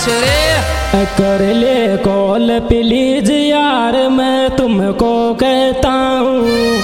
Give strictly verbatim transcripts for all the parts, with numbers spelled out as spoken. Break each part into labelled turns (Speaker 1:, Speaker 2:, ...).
Speaker 1: रे
Speaker 2: कर ले कॉल प्लीज यार, मैं तुमको कहता हूँ।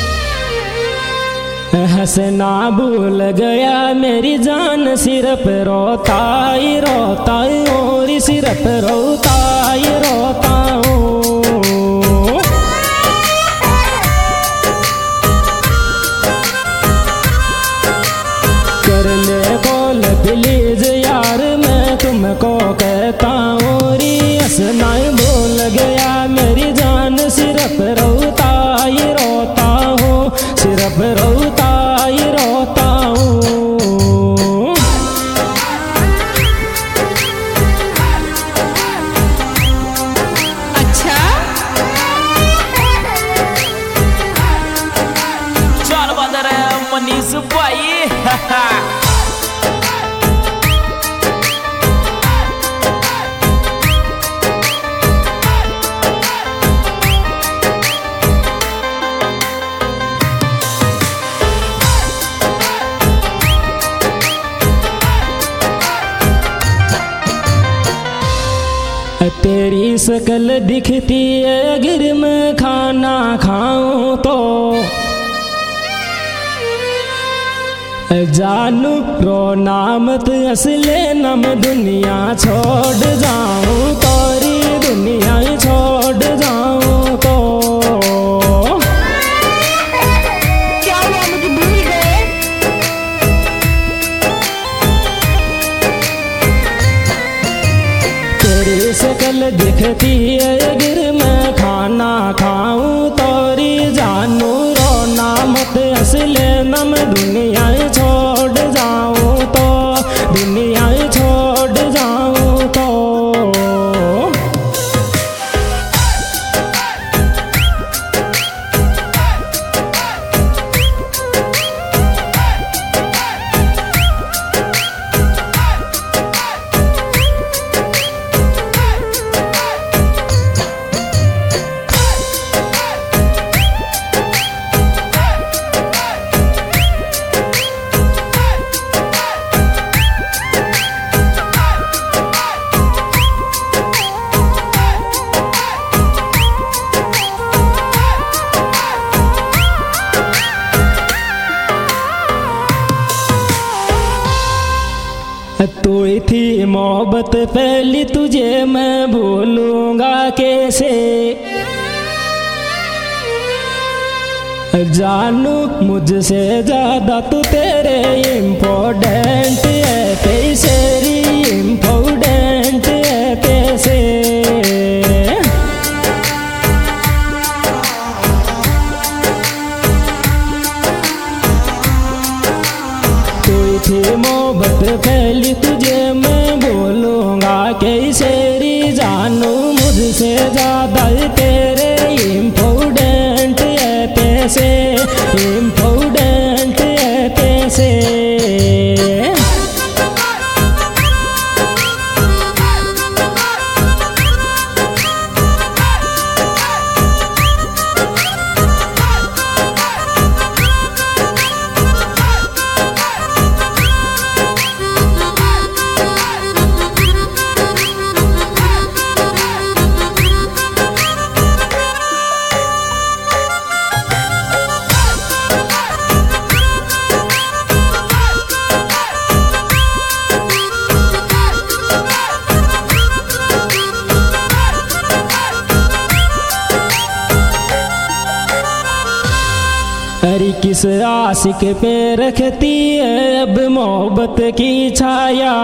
Speaker 2: हंसना भूल गया मेरी जान, सिर्फ रोता ही रोता और सिर्फ रोता ही रोता हूँ। कर ले कॉल प्लीज यार, मैं तुमको कहता हूँ। हंसना भूल गया मेरी जान, सिर्फ रोता ही रोता हूँ, सिर्फ रोता ही रोता हूँ।
Speaker 1: अच्छा चल बदर मनीष भाई
Speaker 2: तेरी शकल दिखती है अगर मैं खाना खाऊं तो, जानू रोना मत असले नम दुनिया छोड़ जाऊं, तोरी दुनिया छोड़ जाऊं तो।
Speaker 1: क्या हुआ मुझे भूल गए?
Speaker 2: तेरी शकल दिखती है अगर मैं खाना खाऊं, तोरी जानू रोना मत असले नम दुनिया छोड़ जाऊं तो, दुनिया छोड़ जाऊं तो। तू थी मोहब्बत पहली, तुझे मैं भूलूंगा कैसे। जानू मुझसे ज्यादा तू तेरे इम्पोर्टेंट है, तेरी इम्पोर्टेंट है कैसे। तू थी मोहब्बत पहली, तुझे मैं बोलूँगा कैसे री। जानू मुझसे ज़्यादा तेरे इम्पोर्टेंट है पैसे, इम्पोर्टेंट है पैसे। अरे किस आशिक पे रखती है अब मोहब्बत की छाया।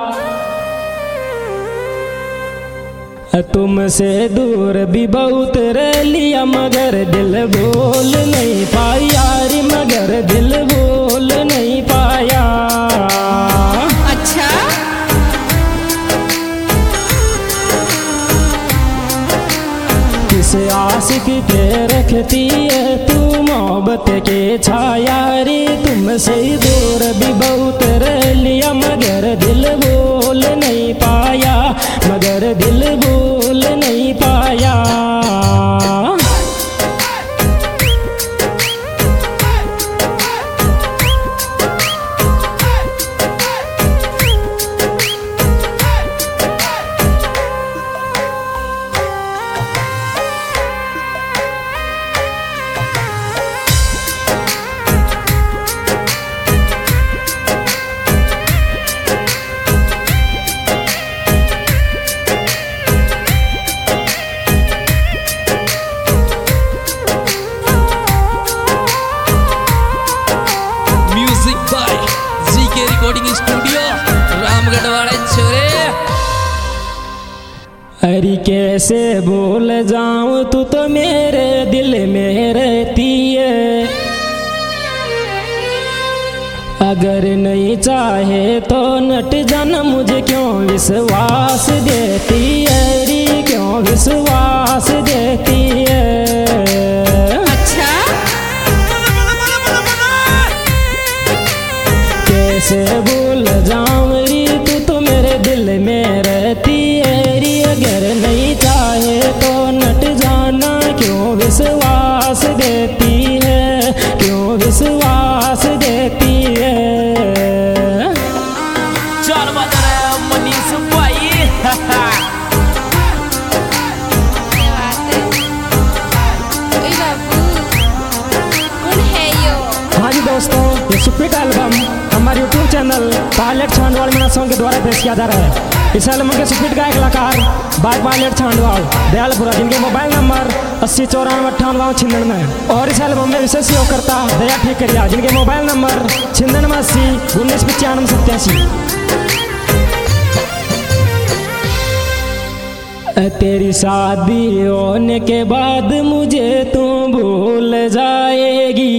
Speaker 2: तुमसे दूर भी बहुत रह लिया मगर दिल भूल नहीं पाया रे, मगर दिल भूल नहीं पाया।
Speaker 1: अच्छा
Speaker 2: किस आशिक पे रखती है तू मोहब्बत के छाया रे। तुमसे दूर भी बहुत रह लिया मगर दिल भूल नहीं पाया, मगर दिल भूल नहीं पाया। अरे कैसे भूल जाऊं तू तो मेरे दिल में रहती है, अगर नहीं चाहे तो नट जाना मुझे क्यों विश्वास देती है री, क्यों विश्वास देती है।
Speaker 1: अच्छा
Speaker 2: कैसे भूल जाऊं री तू तो मेरे दिल में रहती है री, अगर नहीं चाहे तो नट जाना क्यों विश्वास देती है, क्यों विश्वास देती है।
Speaker 1: चल बता रहे मनीष भाई। कौन है यो?
Speaker 2: हाँ जी दोस्तों, ये सुपीट एल्बम हमारे YouTube channel Pilot Chhandwal Meena song के द्वारा पेश किया जा रहा है। इस एल्बम के सुपीट गायक कलाकार बाय पायलट छांडवाल दयालपुरा, जिनके मोबाइल नंबर अस्सी चौरानवे अट्ठानवे छिन्नवे, और इस एल्बम में विशेष सहयोग करता दया ठीकरिया, जिनके मोबाइल नंबर छिन्नवे अस्सी उन्नीस पचानवे सत्यासी। तेरी शादी होने के बाद मुझे तू भूल जाएगी,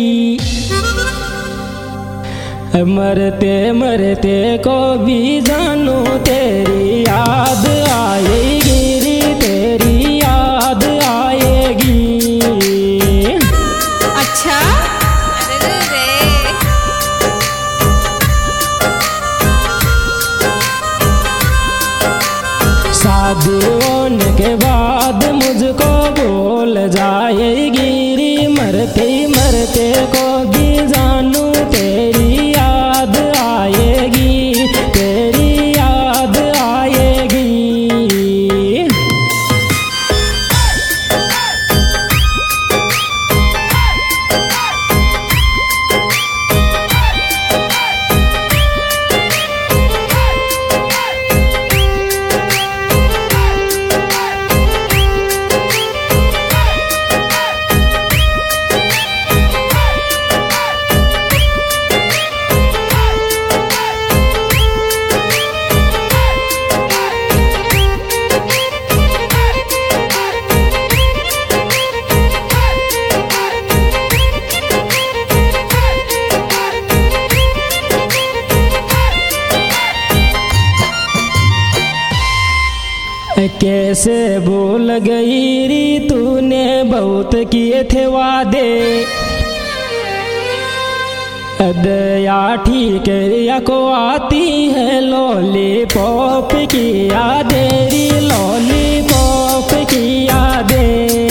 Speaker 2: मरते मरते को भी जानू तेरी याद आएगी री, तेरी याद आएगी।
Speaker 1: अच्छा अरे रे
Speaker 2: शादी होने के बाद मुझको भूल जाएगी री, मरते मरते को भी जानू तेरी याद आएगी, तेरी याद आएगी। कैसे भूल गई री तूने बहुत किए थे वादे, दया ठीक रिया को आती है लॉलीपॉप की यादें री, लॉलीपॉप की यादें।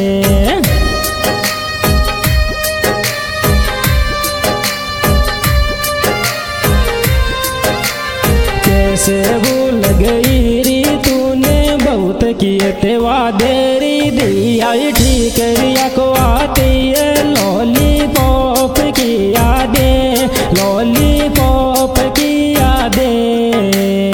Speaker 2: कैसे भूल गई री तूने बहुत किए थे वादे री, दिया ठीक रिया को आती है लॉलीपॉप की यादें, लॉलीपॉप की यादें।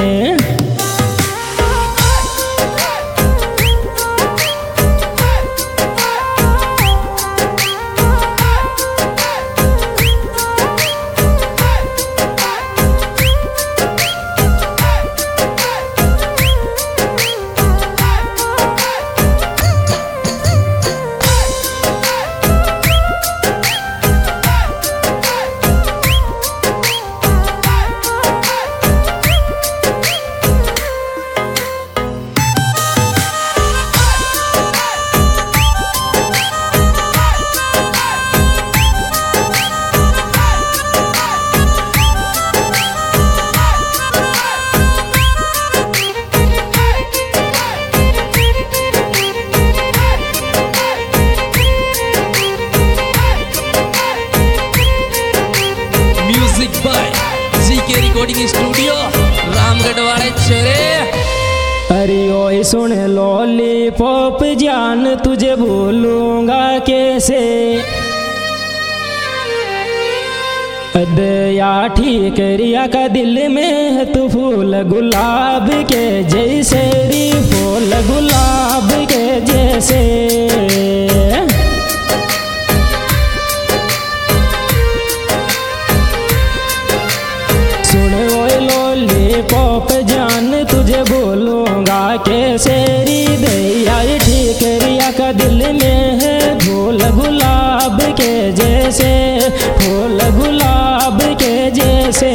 Speaker 3: रिकॉर्डिंग स्टूडियो रामगढ़ वाले छोरे।
Speaker 2: अरे ओए सुन लॉलीपॉप जान तुझे भूलूंगा कैसे, दया ठीक रिया का दिल में है तू फूल गुलाब के जैसे री, फूल गुलाब के जैसे। सुन ओए लॉलीपॉप जान तुझे बोलूंगा कैसे री, दिल में है फूल गुलाब के जैसे, फूल गुलाब के जैसे।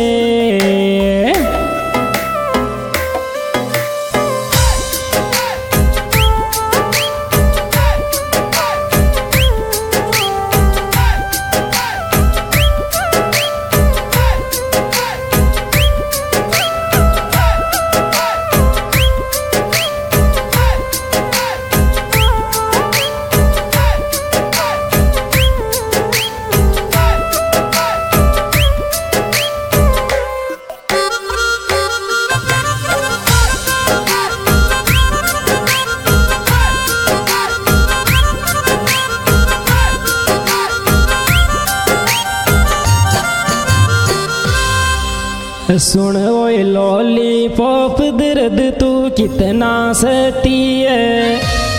Speaker 2: सुन ओए लॉलीपॉप दर्द तू कितना सहती है,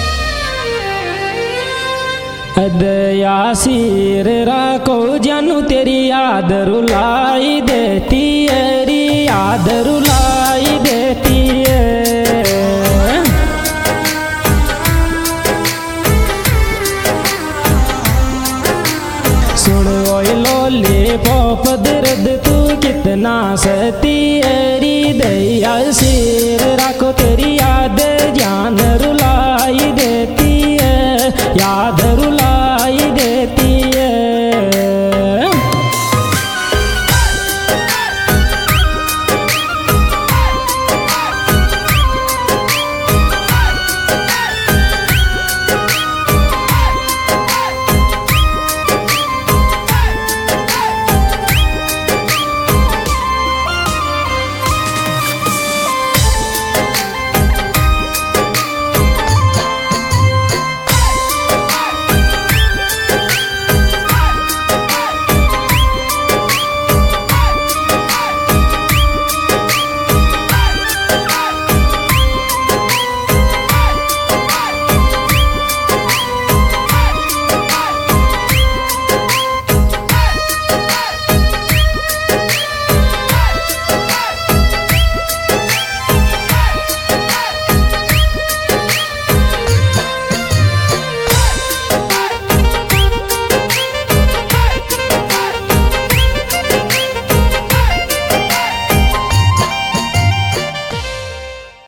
Speaker 2: अदया सिर राको जानू तेरी याद रुलाई देती है री, याद रुला